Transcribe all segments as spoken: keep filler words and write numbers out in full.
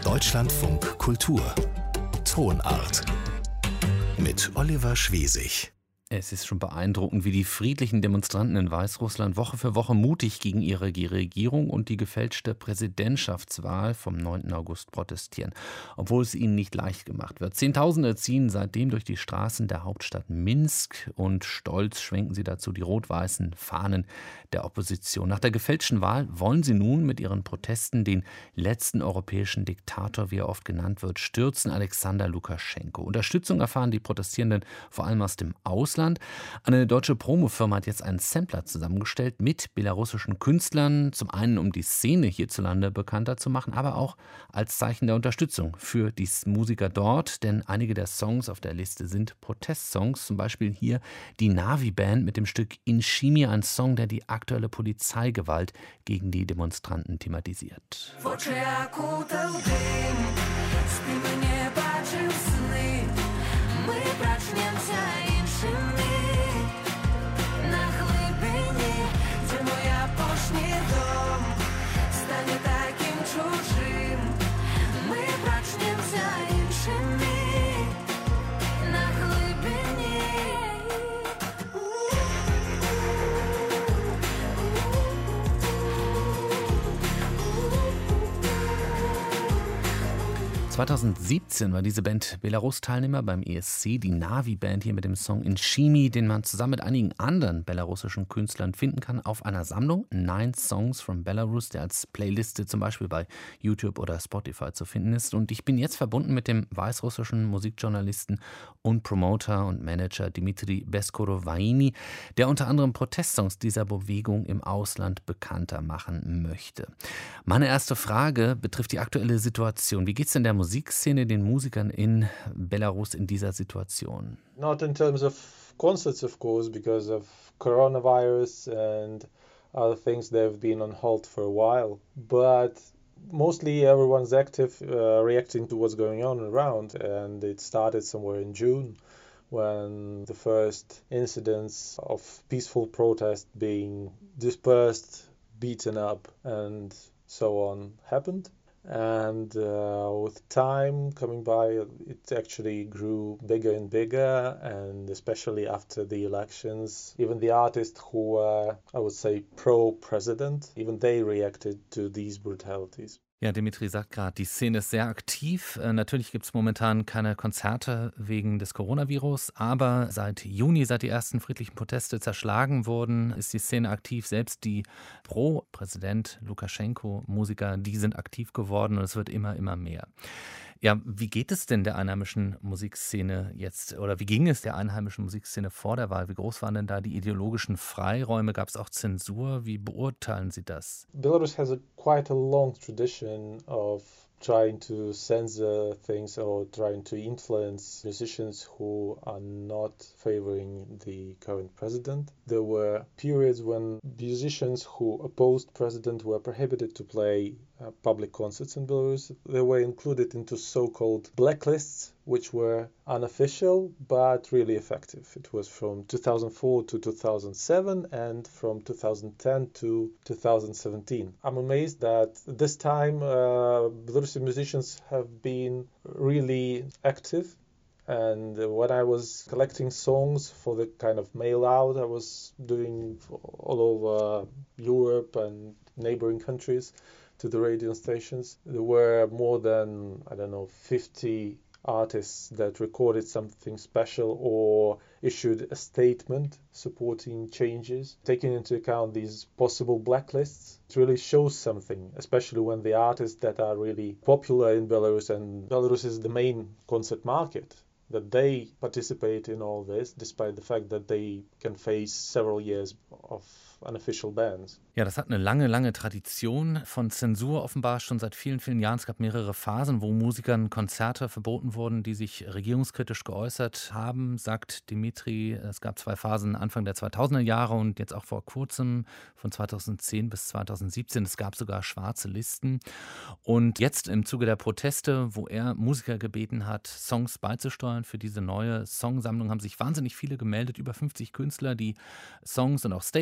Deutschlandfunk Kultur Tonart mit Oliver Schwesig. Es ist schon beeindruckend, wie die friedlichen Demonstranten in Weißrussland Woche für Woche mutig gegen ihre Regierung und die gefälschte Präsidentschaftswahl vom neunten August protestieren, obwohl es ihnen nicht leicht gemacht wird. Zehntausende ziehen seitdem durch die Straßen der Hauptstadt Minsk und stolz schwenken sie dazu die rot-weißen Fahnen der Opposition. Nach der gefälschten Wahl wollen sie nun mit ihren Protesten den letzten europäischen Diktator, wie er oft genannt wird, stürzen, Alexander Lukaschenko. Unterstützung erfahren die Protestierenden vor allem aus dem Ausland. Eine deutsche Promofirma hat jetzt einen Sampler zusammengestellt mit belarussischen Künstlern, zum einen um die Szene hierzulande bekannter zu machen, aber auch als Zeichen der Unterstützung für die Musiker dort, denn einige der Songs auf der Liste sind Protestsongs, zum Beispiel hier die Navi-Band mit dem Stück Inshimi, ein Song, der die aktuelle Polizeigewalt gegen die Demonstranten thematisiert. zweitausendsiebzehn war diese Band Belarus-Teilnehmer beim E S C, die Navi-Band hier mit dem Song Inshimi, den man zusammen mit einigen anderen belarussischen Künstlern finden kann, auf einer Sammlung Nine Songs from Belarus, der als Playliste zum Beispiel bei YouTube oder Spotify zu finden ist. Und ich bin jetzt verbunden mit dem weißrussischen Musikjournalisten und Promoter und Manager Dmitri Beskorovaini, der unter anderem Protestsongs dieser Bewegung im Ausland bekannter machen möchte. Meine erste Frage betrifft die aktuelle Situation. Wie geht es denn der Musikszene, den Musikern in Belarus in dieser Situation? Not in terms of concerts, of course, because of coronavirus and other things, they've been on hold for a while. But mostly everyone's active, uh, reacting to what's going on around, and it started somewhere in June when the first incidents of peaceful protest being dispersed, beaten up, and so on happened. And uh, with time coming by, it actually grew bigger and bigger, and especially after the elections, even the artists who were, I would say, pro-president, even they reacted to these brutalities. Ja, Dmitri sagt gerade, die Szene ist sehr aktiv. Äh, natürlich gibt es momentan keine Konzerte wegen des Coronavirus, aber seit Juni, seit die ersten friedlichen Proteste zerschlagen wurden, ist die Szene aktiv. Selbst die Pro-Präsident Lukaschenko-Musiker, die sind aktiv geworden und es wird immer, immer mehr. Ja, wie geht es denn der einheimischen Musikszene jetzt oder wie ging es der einheimischen Musikszene vor der Wahl? Wie groß waren denn da die ideologischen Freiräume? Gab es auch Zensur? Wie beurteilen Sie das? Belarus has a quite a long tradition of trying to censor things or trying to influence musicians who are not favoring the current president. There were periods when musicians who opposed president were prohibited to play uh, public concerts in Belarus. They were included into so-called blacklists, which were unofficial but really effective. It was from two thousand four to two thousand seven and from two thousand ten to two thousand seventeen. I'm amazed that this time uh, Belarusian musicians have been really active. And when I was collecting songs for the kind of mail out I was doing all over Europe and neighboring countries to the radio stations, there were more than, I don't know, fifty artists that recorded something special or issued a statement supporting changes. Taking into account these possible blacklists, it really shows something, especially when the artists that are really popular in Belarus, and Belarus is the main concert market, that they participate in all this, despite the fact that they can face several years of unofficial bans. Ja, das hat eine lange, lange Tradition von Zensur offenbar schon seit vielen, vielen Jahren. Es gab mehrere Phasen, wo Musikern Konzerte verboten wurden, die sich regierungskritisch geäußert haben, sagt Dmitri. Es gab zwei Phasen Anfang der zweitausender Jahre und jetzt auch vor kurzem von zweitausendzehn bis zweitausendsiebzehn. Es gab sogar schwarze Listen. Und jetzt im Zuge der Proteste, wo er Musiker gebeten hat, Songs beizusteuern für diese neue Songsammlung, haben sich wahnsinnig viele gemeldet, über fünfzig Künstler, die Songs und auch Statements zur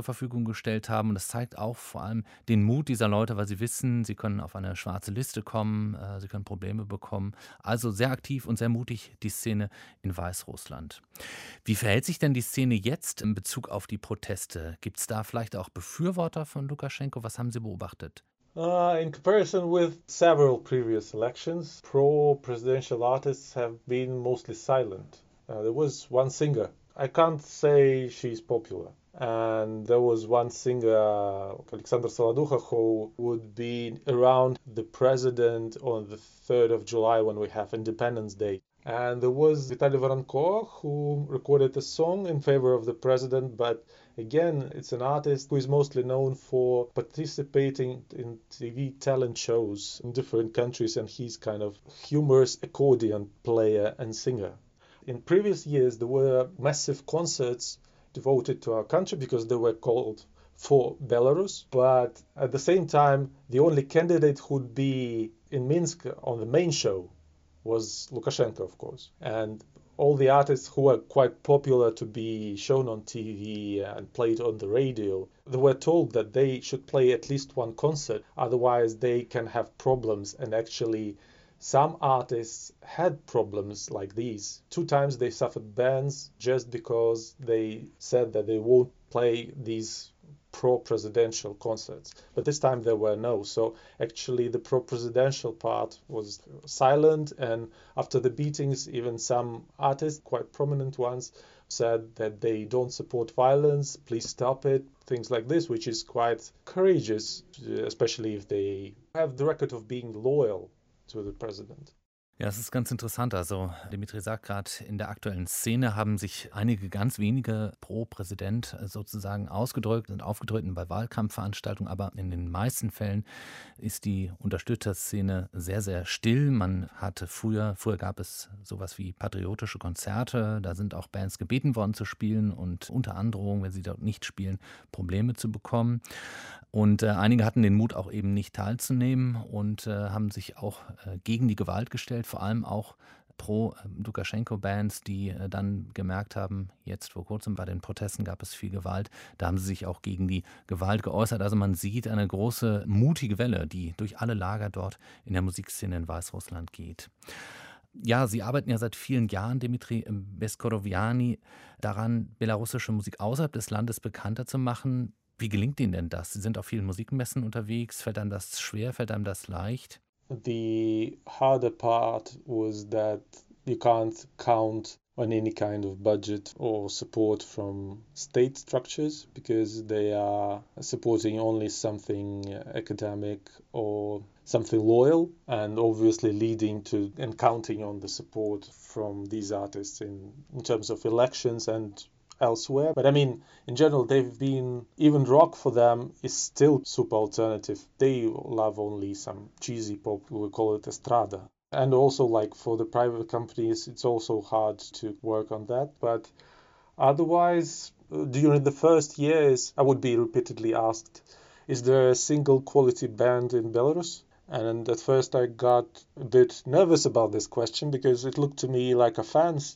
Verfügung gestellt haben. Und das zeigt auch vor allem den Mut dieser Leute, weil sie wissen, sie können auf eine schwarze Liste kommen, äh, sie können Probleme bekommen. Also sehr aktiv und sehr mutig die Szene in Weißrussland. Wie verhält sich denn die Szene jetzt in Bezug auf die Proteste? Gibt es da vielleicht auch Befürworter von Lukaschenko? Was haben Sie beobachtet? Uh, in comparison with several previous elections, pro-presidential artists have been mostly silent. Uh, there was one singer. I can't say she's popular. And there was one singer, Alexander Soloducha, who would be around the president on the third of July when we have Independence Day. And there was Vitaly Voronko, who recorded a song in favor of the president, but again, it's an artist who is mostly known for participating in T V talent shows in different countries, and he's kind of humorous accordion player and singer. In previous years, there were massive concerts devoted to our country because they were called for Belarus, but at the same time, the only candidate who'd be in Minsk on the main show was Lukashenko, of course. And all the artists who were quite popular to be shown on T V and played on the radio, they were told that they should play at least one concert, otherwise they can have problems. And actually, some artists had problems like these. Two times they suffered bans just because they said that they won't play these pro-presidential concerts. But this time there were no. So actually the pro-presidential part was silent, and after the beatings, even some artists, quite prominent ones, said that they don't support violence, please stop it, things like this, which is quite courageous, especially if they have the record of being loyal to the president. Ja, es ist ganz interessant. Also Dimitri sagt gerade, in der aktuellen Szene haben sich einige ganz wenige pro Präsident sozusagen ausgedrückt und aufgetreten bei Wahlkampfveranstaltungen, aber in den meisten Fällen ist die Unterstützerszene sehr, sehr still. Man hatte früher, früher gab es sowas wie patriotische Konzerte, da sind auch Bands gebeten worden zu spielen und unter Androhung, wenn sie dort nicht spielen, Probleme zu bekommen. Und äh, einige hatten den Mut auch eben nicht teilzunehmen und äh, haben sich auch äh, gegen die Gewalt gestellt, vor allem auch pro-Lukaschenko-Bands, die äh, dann gemerkt haben, jetzt vor kurzem bei den Protesten gab es viel Gewalt, da haben sie sich auch gegen die Gewalt geäußert. Also man sieht eine große, mutige Welle, die durch alle Lager dort in der Musikszene in Weißrussland geht. Ja, Sie arbeiten ja seit vielen Jahren, Dimitri Beskoroviani, daran, belarussische Musik außerhalb des Landes bekannter zu machen. Wie gelingt Ihnen denn das? Sie sind auf vielen Musikmessen unterwegs. Fällt einem das schwer? Fällt einem das leicht? The harder part was that you can't count on any kind of budget or support from state structures because they are supporting only something academic or something loyal, and obviously leading to and counting on the support from these artists in, in terms of elections and elsewhere. But I mean, in general, they've been, even rock for them is still super alternative. They love only some cheesy pop, we call it estrada. And also, like, for the private companies, it's also hard to work on that. But otherwise, during the first years, I would be repeatedly asked, is there a single quality band in Belarus? And at first I got a bit nervous about this question because it looked to me like offense.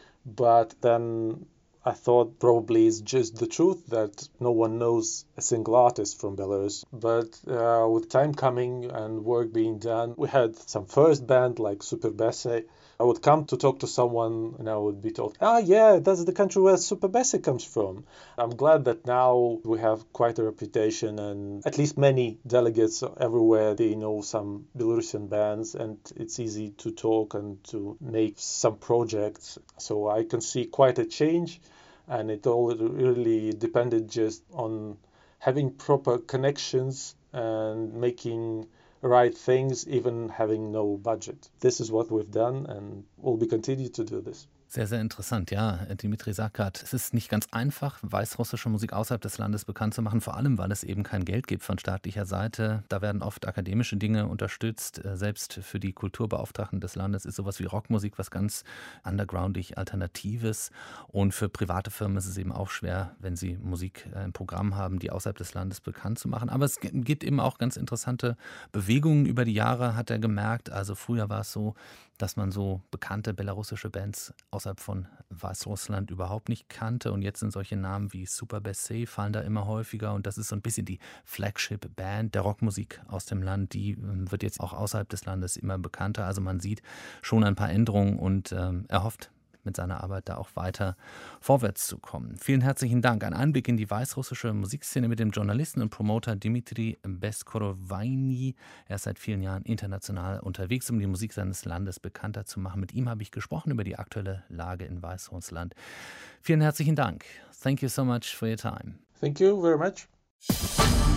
But then I thought probably it's just the truth that no one knows a single artist from Belarus. But uh, with time coming and work being done, we had some first band like Superbese. I would come to talk to someone and I would be told, ah, yeah, that's the country where Superbese comes from. I'm glad that now we have quite a reputation, and at least many delegates everywhere, they know some Belarusian bands, and it's easy to talk and to make some projects. So I can see quite a change, and it all really depended just on having proper connections and making right things, even having no budget. This is what we've done, and we'll be continue to do this. Sehr, sehr interessant. Ja, Dimitri sagt gerade, es ist nicht ganz einfach, weißrussische Musik außerhalb des Landes bekannt zu machen, vor allem, weil es eben kein Geld gibt von staatlicher Seite. Da werden oft akademische Dinge unterstützt. Selbst für die Kulturbeauftragten des Landes ist sowas wie Rockmusik was ganz undergroundig Alternatives. Und für private Firmen ist es eben auch schwer, wenn sie Musik im Programm haben, die außerhalb des Landes bekannt zu machen. Aber es gibt eben auch ganz interessante Bewegungen über die Jahre, hat er gemerkt. Also früher war es so, dass man so bekannte belarussische Bands außerhalb von Weißrussland überhaupt nicht kannte. Und jetzt sind solche Namen wie Superbessay fallen da immer häufiger. Und das ist so ein bisschen die Flagship-Band der Rockmusik aus dem Land. Die ähm, wird jetzt auch außerhalb des Landes immer bekannter. Also man sieht schon ein paar Änderungen und ähm, er hofft, mit seiner Arbeit da auch weiter vorwärts zu kommen. Vielen herzlichen Dank. Ein Einblick in die weißrussische Musikszene mit dem Journalisten und Promoter Dmitri Beskorowainy. Er ist seit vielen Jahren international unterwegs, um die Musik seines Landes bekannter zu machen. Mit ihm habe ich gesprochen über die aktuelle Lage in Weißrussland. Vielen herzlichen Dank. Thank you so much for your time. Thank you very much.